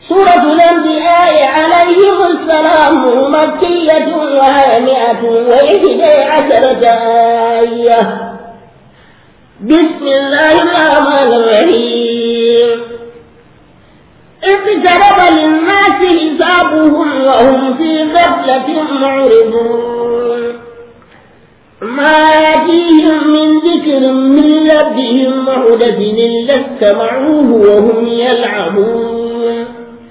سورة الأنبياء عليهم السلام مكية وهي 111 آية. بسم الله الرحمن الرحيم. اقترب للناس حسابهم وهم في غفلة معرضون ما يأتيهم من ذكر من ربهم محدث إلا استمعوه وهم يلعبون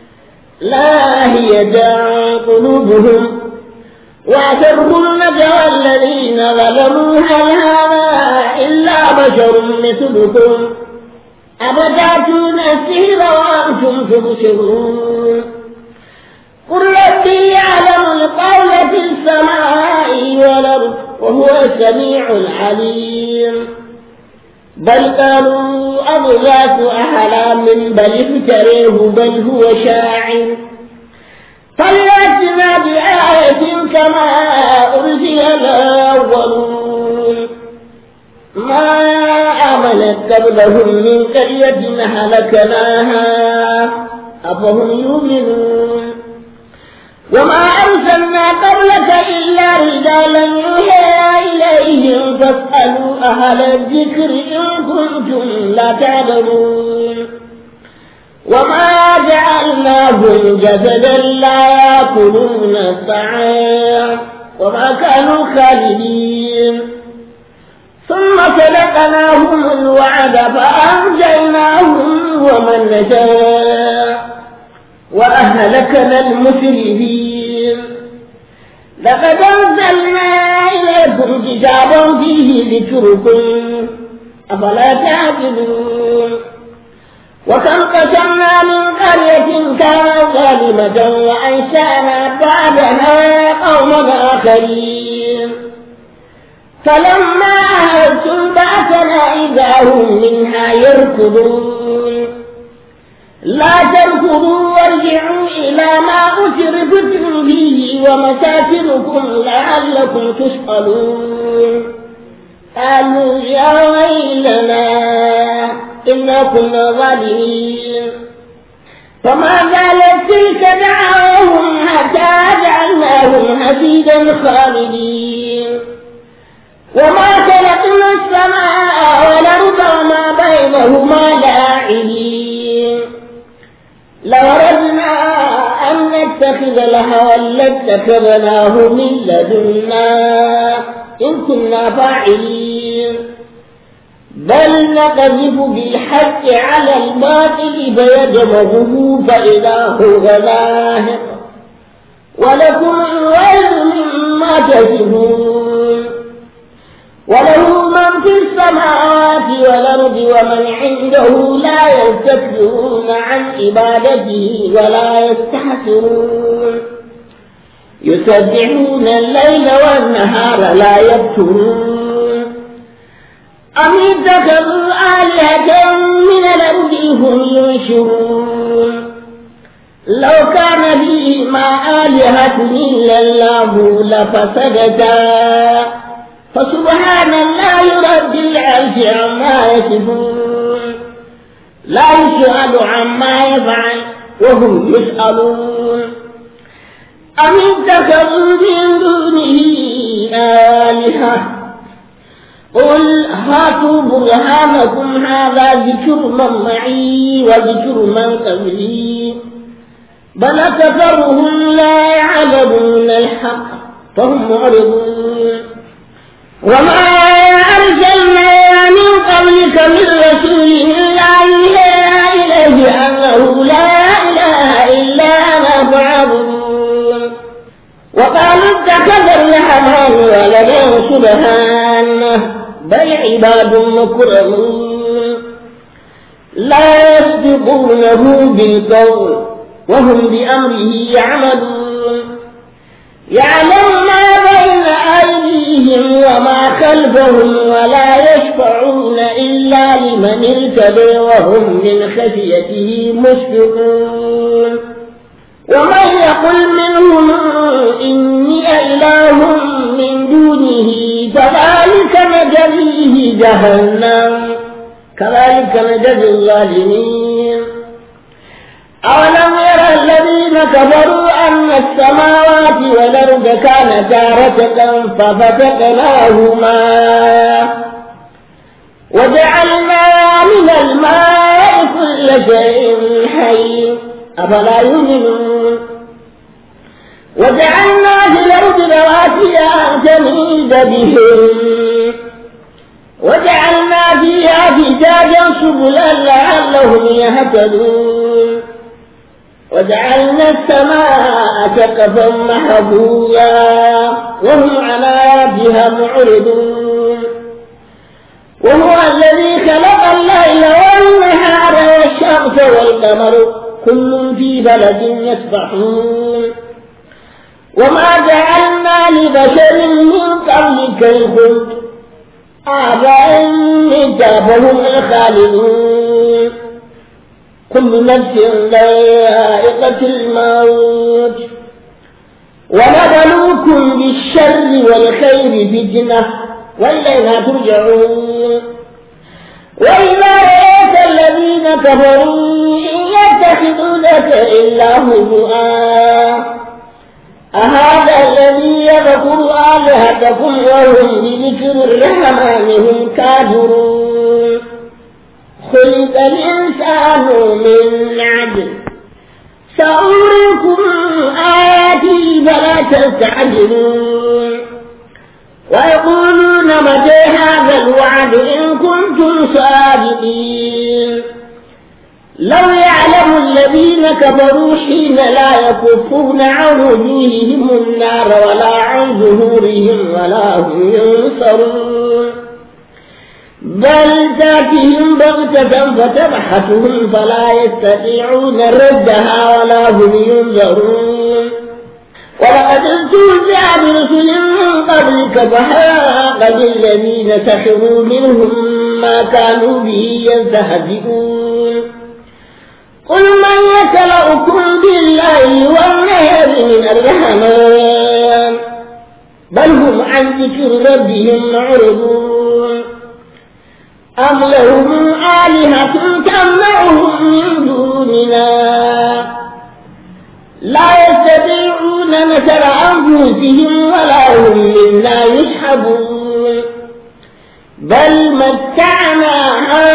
لاهية قلوبهم وأسروا النجوى الذين ظلموا هل هذا إلا بشر مثلكم أفتأتون السحر وأنتم تبصرون قل ربي يعلم القول في السماء والأرض وهو السميع العليم بل قالوا أضغاث أحلام بل افتريه بل هو شاعر فليأتنا بآية كما أرسل الأولون ما آمنت قبلهم من قرية هلكناها أفهم يؤمنون وما أرسلنا قبلك إلا رجالا يوحى إليهم فاسألوا أهل الذكر إن كنتم لا تعلمون وما جعلناهم جسدا لا يأكلون الطعام وما كانوا خالدين ثم صدقناهم الوعد فأنجيناهم ومن نشاء وأهلكنا المسرفين لقد أنزلنا إليكم كتابا فيه ذكركم أفلا تعقلون وكم قسمنا من قرية كانت ظالمة وأنشأنا بعدها قوما آخرين فلما أهلكتم بأسنا إذا هم منها يركضون لا تركضوا وارجعوا إلى ما أسرفتم فيه ومساكنكم لعلكم تسألون قالوا يا ويلنا إنا كنا ظالمين فما زالت تلك دعواهم حتى جعلناهم حديدا خالدين وما خلقنا السماء والأرض وما بينهما لاعبين لو أردنا أن نتخذ لهوا لاتخذناه من لدنا إن كنا فاعلين بل نقذف بالحق على الباطل فيدمغه فإذا هو ظاهر ولكم الويل مما تصفون وله من في السماوات والأرض ومن عنده لا يستكبرون عن عبادته ولا يستحسرون يسبحون الليل والنهار لا يفترون أم اتخذوا آلهة من الأرض هم ينشرون لو كان فيهما آلهة إلا الله لفسدتا فسبحان الله رب العرش عما يصفون لا يسأل عما يفعل وهم يسألون أم اتخذوا من دونه آلهة قل هاتوا برهانكم هذا ذكر من معي وذكر من قبلي بل أكثرهم لا يعلمون الحق فهم معرضون وما أرسلنا من قبلك من رسول إلا إليه أنه لا إله إلا أنا فاعبدون وقالوا اتخذ الرحمن ولدا سبحانه بل عباد مكرمون لا يسبقونه بالقول وهم بأمره يعملون يعلم ما بين أيديهم وما خلفهم ولا يشفعون إلا لمن ارتضى وهم من خشيته مشفقون ومن يقل منهم إني إله من دونه فذلك نجزيه جهنم كذلك نجزي الظالمين أولم ير الذين كفروا أن السماوات والأرض كانتا رتقا ففتقناهما وجعلنا من الماء كل شيء حي أفلا يؤمنون وجعلنا في الأرض رواسي أن تميد بهم وجعلنا فيها فجاجا سبلا لعلهم يهتدون وجعلنا السماء سقفا محفوظا وهم على آياتها معرضون وهو الذي خلق الليل والنهار والشمس والقمر كل في فلك يسبحون وما جعلنا لبشر من قبلك الخلد أفإن فهم الخالدون كل نفس ذائقة الموت ونبلوكم بالشر والخير فتنة وإلينا ترجعون وإذا رأيت الذين كفروا إن يتخذونك إلا هزؤا أهذا الذي يذكر آلهتكم وهم بذكر الرحمن هم كافرون خلق الإنسان من عدل سأريكم آياتي فلا تستعجلون ويقولون متى هذا الوعد إن كنتم صادقين لو يعلم الذين كفروا حين لا يكفون عن وجوههم النار ولا عن ظهورهم ولا هم ينصرون بل تأتيهم بغتة فتبحثهم فلا يستطيعون ردها ولا هم ينظرون ولقد استهزئ برسل من قبلك فحاق بالذين سخروا منهم ما كانوا به يستهزئون قل من يكلؤكم بالله والنهار من الرحمن بل هم عن ذكر ربهم معرضون أم لهم آلهة تمنعهم من دوننا لا يستطيعون نصر أنفسهم ولا هم منا يسحبون بل متعنا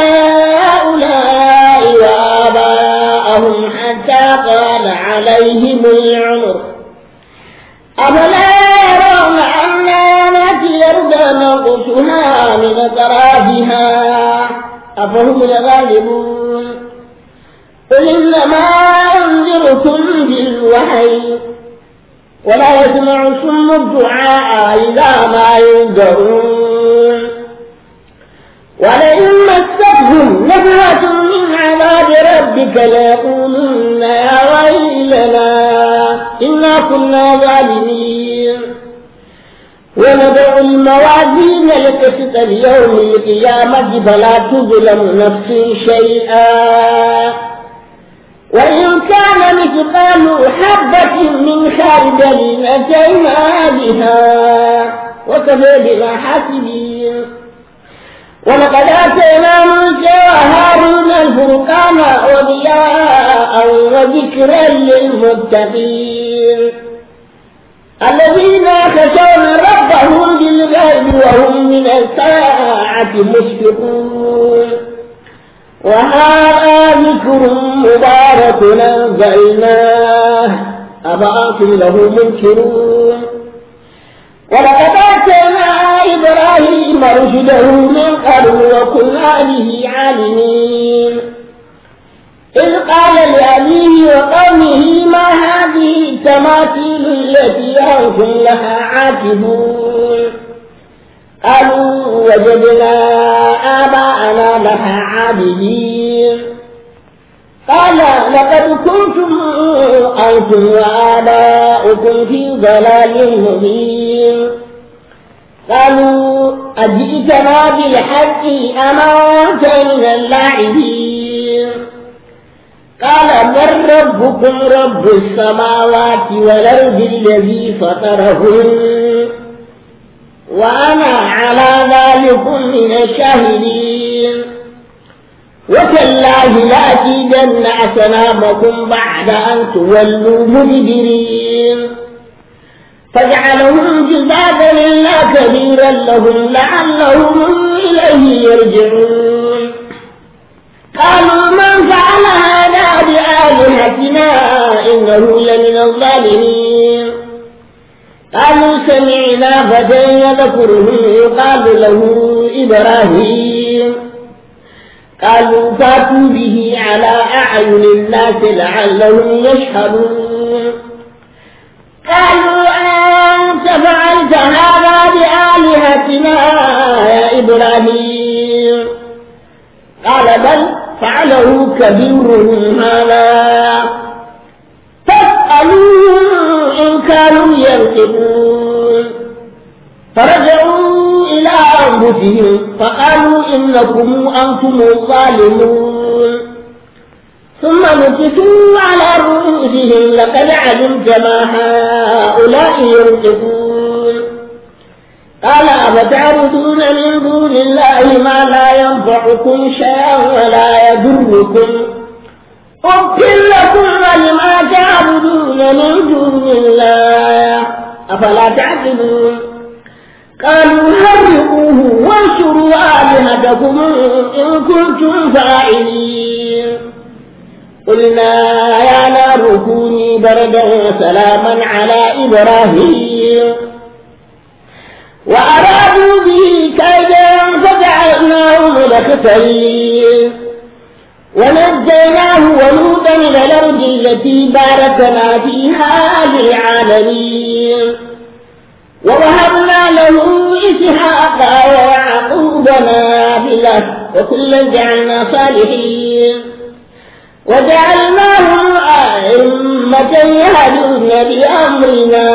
هؤلاء وآباءهم حتى طال عليهم العمر أفلا يرون أنا نأتي الأرض ننقصها من أطرافها أفهم الغالبون قل إنما أنذركم بالوحي ولا يسمع الصم الدعاء إذا ما ينذرون ولئن مستهم نفحة من عذاب ربك ليقولن يا ويلنا إنا كنا ظالمين ونضع الموازين القسط ليوم القيامة فلا تظلم نفس شيئا وإن كان مثقال حبة من خردل أتينا بها وكفى بنا حاسبين ولقد آتينا موسى وهارون الفرقان وضياء وذكرا للمتقين الذين يخشون ربهم بالغيب وهم من الساعة مشفقون وهذا ذكر مبارك أنزلناه أفأنتم له منكرون ولقد آتينا إبراهيم رشده من قبل وكنا به عالمين إذ قال لأبيه وقومه ما هذه التماثيل التي أنتم لها عاكفون قالوا وجدنا آباءنا لها عابدين قال لقد كنتم أنتم وآباؤكم في ضلال مبين قالوا أجئتنا بالحق أما أنت من اللاعبين قال من ربكم رب السماوات والأرض الذي فطرهن وأنا على ذلك من الشاهدين وتالله لأكيدن أصنامكم بعد أن تولوا مدبرين فجعلهم جذاذا إلا كبيرا لهم لعلهم إليه يرجعون قالوا من فعل هذا بآلهتنا إنه لمن الظالمين قالوا سمعنا فتى يذكرهم يقال له إبراهيم قالوا فاتوا به على أعين الناس لعلهم يشهدون قالوا أنت فعلت هذا بآلهتنا يا إبراهيم قال بل فعله كبيرهم هذا فاسألوهم إن كانوا ينطقون فرجعوا إلى أنفسهم فقالوا إنكم أنتم الظالمون ثم نكسوا على رؤوسهم لقد علمت ما هؤلاء ينطقون قال أفتعبدون من دون الله ما لا ينفعكم شيئا ولا يضركم أُفٍّ لكم ولما تعبدون من دون الله أفلا تعقلون قالوا حرقوه وانشروا آلهتكم إن كنتم فاعلين قلنا يا نار كوني بردا وسلاما على إبراهيم وأرادوا به كيدا فجعلناهم الأخسرين ونجيناه ولوطا إلى الأرض التي باركنا فيها للعالمين ووهبنا له إسحاق ويعقوب نافلة وكلا جعلنا صالحين وجعلناهم أئمة يهدون بأمرنا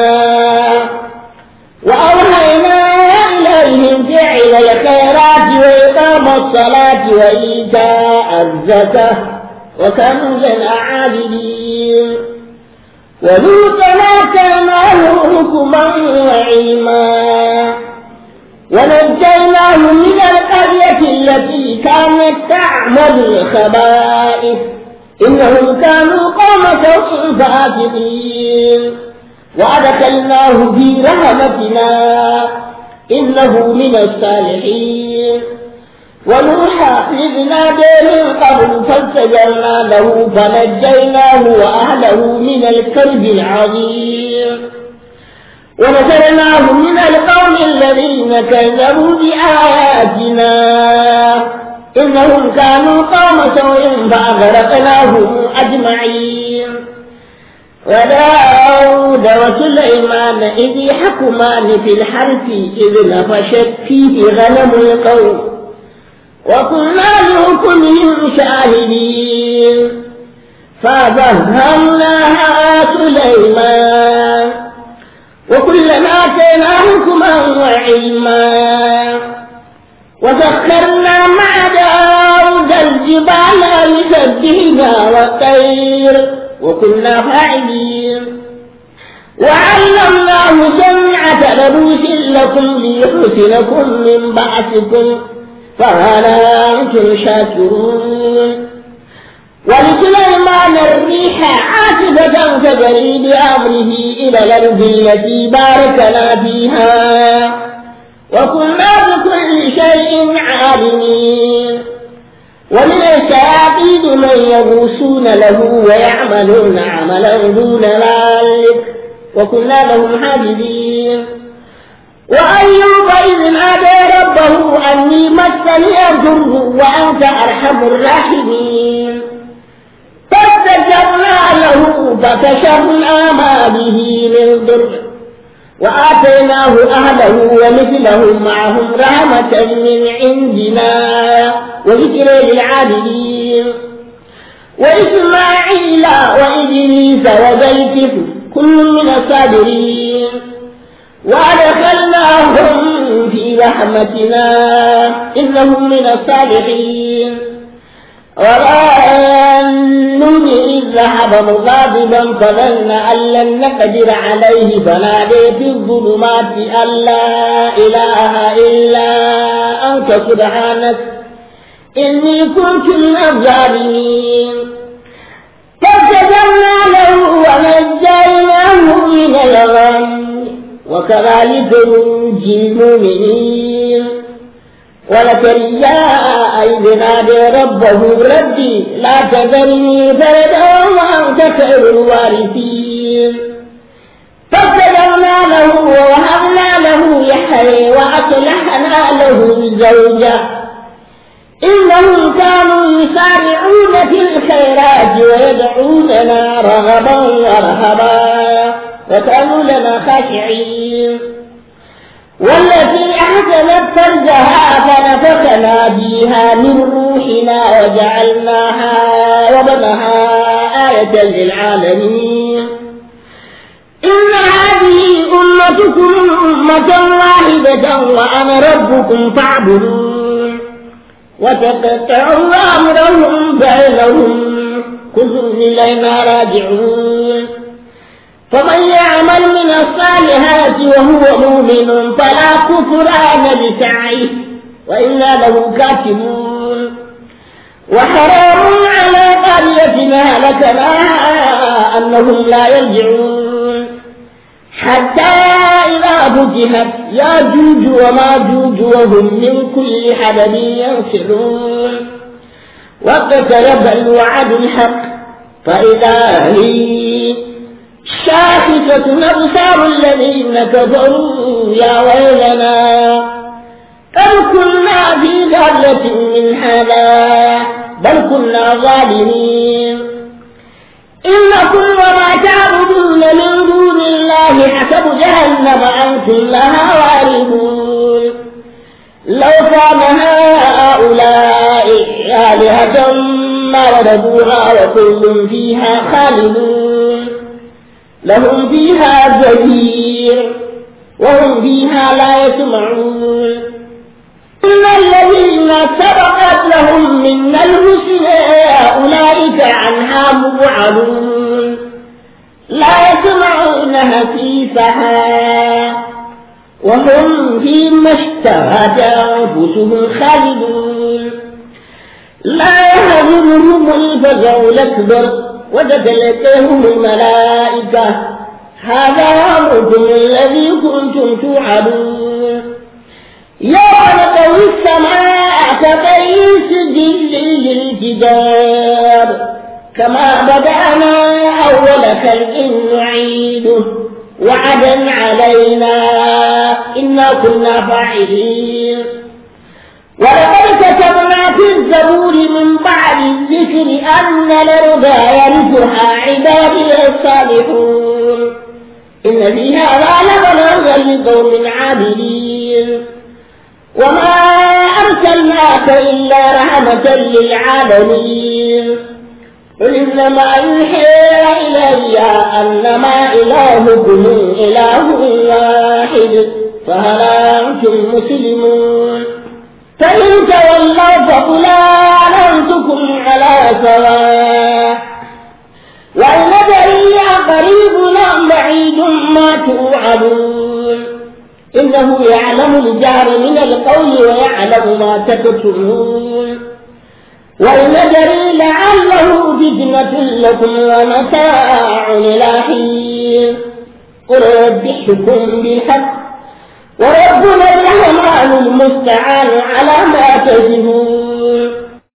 وأوحينا إليهم فعل الخيرات وإقام الصلاة وإيتاء الزكاة وكانوا لنا عابدين ولوطا آتيناه حكما وعلما ونجيناه من القرية التي كانت تعمل الخبائث إنهم كانوا قوم سوء فاسقين وأدخلناه في رحمتنا إنه من الصالحين ونوحا إذ نادى من قبل فاستجبنا له فنجيناه وأهله من الكرب العظيم ونصرناه من القوم الذين كذبوا بآياتنا إنهم كانوا قوم سوء فأغرقناهم أجمعين وداود وسليمان إذ يحكمان في الحرث إذ نفشت فيه غنم القوم وكنا لحكمهم شاهدين ففهمناها سليمان وكلنا آتينا حكما وعلما وسخرنا مع داود الجبال يسبحن والطير وكنا فاعلين وعلمناه صنعة لبوس لكم ليحسنكم من بأسكم فهل أنتم شاكرون ولسليمان الريح عاصفة تجري بأمره إلى الأرض التي باركنا فيها وكنا بكل شيء عالمين ومن الشياطين من يغوصون له ويعملون عملا دون ذلك وكنا لهم حافظين وأيوب إذ نادى ربه أني مسني الضر وأنت أرحم الراحمين فاستجبنا له فكشفنا ما به من ضر وآتيناه أهله ومثلهم معهم رحمة من عندنا وذكر للعابدين وإسماعيل وإدريس وذا كل من الصابرين وأدخلناهم في رحمتنا إنهم من الصالحين وظنون إذ ذهب مغاضبا فظن أن لن نقدر عليه فنادى في الظلمات أن لا إله إلا أنت سبحانك إني كنت من الظالمين فاستجبنا له ونجيناه من الغم وكذلك ننجي المؤمنين وزكريا إذ نادى ربه ربي لا تذرني فردا وأنت خير الوارثين فاستجبنا له ووهبنا له يحيى وأصلحنا له زوجه إنهم كانوا يسارعون في الخيرات ويدعوننا رغبا ورهبا وكانوا لنا خاشعين والتي أحسنت فرجها فنفخنا فيها من روحنا وجعلناها وبنها آية للعالمين إن هذه أمتكم أمة واحدة وأنا ربكم فاعبدون وتقطعوا أمرهم بينهم كل إلينا راجعون فمن يعمل من الصالحات وهو مؤمن فلا كفران لسعيه وإنا له كاتبون وحرام على قرية هلكناها أنهم لا يرجعون حتى إذا فتحت ياجوج وماجوج وهم من كل حدب ينسلون واقترب الوعد الحق فإذا هي شاخصة أبصار الذين كفروا يا ويلنا بل كنا في غفلة من هذا بل كنا ظالمين إنكم وما تعبدون من دون الله حسب جهنم أنتم لها واردون لو كان هؤلاء آلهة ما وردوها وكل فيها خالدون لهم فيها زفير وهم فيها لا يسمعون إن الذين سبقت لهم من الحسنى أولئك عنها مبعدون لا يسمعون حسيسها وهم فيما اشتهت أنفسهم خالدون لا يحزنهم الفزع الأكبر وتتلقاهم الملائكة هذا أمركم الذي كنتم توعدون يوم نطوي السماء كطي السجل للكتاب كما بدأنا أول خلق نعيده وعدا علينا إنا كنا فاعلين ولقد كتبنا في الزبور من بعد الذكر أن الأرض يرثها عبادي الصالحون إن في هذا لبلاغا لقوم عابدين وما أرسلناك إلا رحمة للعالمين قل إنما يوحى إلي أنما إلهكم إله واحد فهل أنتم مسلمون فإن تولوا فقل آمنتكم على سواء وإن أدري أقريب أم بعيد ما توعدون إنه يعلم الجهر من القول ويعلم ما تكتمون وإن أدري لعله فتنة لكم ومتاع إلى حين قل رب احكم بالحق وربنا الرحمن المستعان على ما تصفون